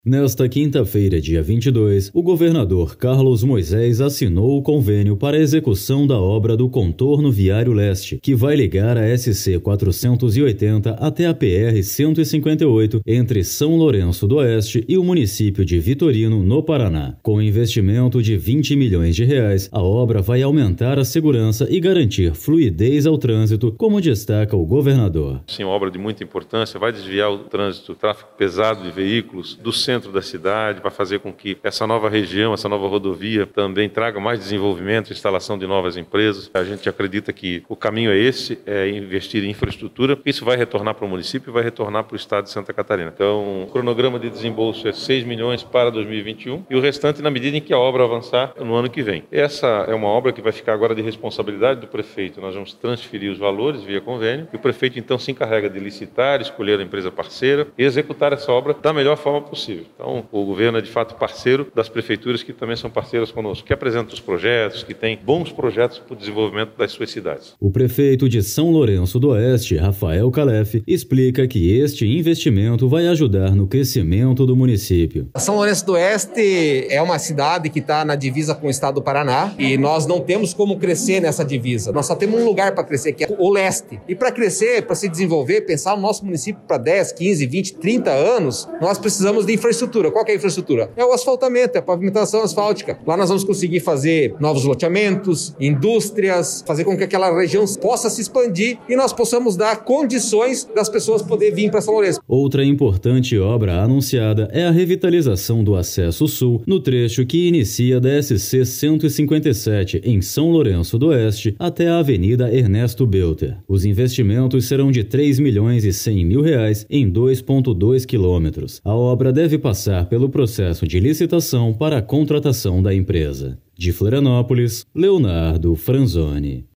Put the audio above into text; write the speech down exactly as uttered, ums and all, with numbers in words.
Nesta quinta-feira, dia vinte e dois, o governador Carlos Moisés assinou o convênio para a execução da obra do Contorno Viário Leste, que vai ligar a S C quatrocentos e oitenta até a P R cento e cinquenta e oito entre São Lourenço do Oeste e o município de Vitorino, no Paraná. Com investimento de vinte milhões de reais, a obra vai aumentar a segurança e garantir fluidez ao trânsito, como destaca o governador. Sim, uma obra de muita importância, vai desviar o trânsito, o tráfego pesado de veículos do centro centro da cidade, vai fazer com que essa nova região, essa nova rodovia também traga mais desenvolvimento, instalação de novas empresas. A gente acredita que o caminho é esse, é investir em infraestrutura. Isso vai retornar para o município e vai retornar para o estado de Santa Catarina. Então, o cronograma de desembolso é seis milhões para dois mil e vinte e um e o restante na medida em que a obra avançar no ano que vem. Essa é uma obra que vai ficar agora de responsabilidade do prefeito. Nós vamos transferir os valores via convênio e o prefeito então se encarrega de licitar, escolher a empresa parceira e executar essa obra da melhor forma possível. Então, o governo é de fato parceiro das prefeituras que também são parceiras conosco, que apresentam os projetos, que têm bons projetos para o desenvolvimento das suas cidades. O prefeito de São Lourenço do Oeste, Rafael Calef, explica que este investimento vai ajudar no crescimento do município. São Lourenço do Oeste é uma cidade que está na divisa com o estado do Paraná e nós não temos como crescer nessa divisa. Nós só temos um lugar para crescer, que é o leste. E para crescer, para se desenvolver, pensar no nosso município para dez, quinze, vinte, trinta anos, nós precisamos de infraestrutura. Qual que é a infraestrutura? É o asfaltamento, é a pavimentação asfáltica. Lá nós vamos conseguir fazer novos loteamentos, indústrias, fazer com que aquela região possa se expandir e nós possamos dar condições das pessoas poderem vir para São Lourenço. Outra importante obra anunciada é a revitalização do acesso sul no trecho que inicia da S C cento e cinquenta e sete em São Lourenço do Oeste até a Avenida Ernesto Belter. Os investimentos serão de três milhões e cem mil reais em dois vírgula dois quilômetros. A obra deve passar pelo processo de licitação para a contratação da empresa. De Florianópolis, Leonardo Franzoni.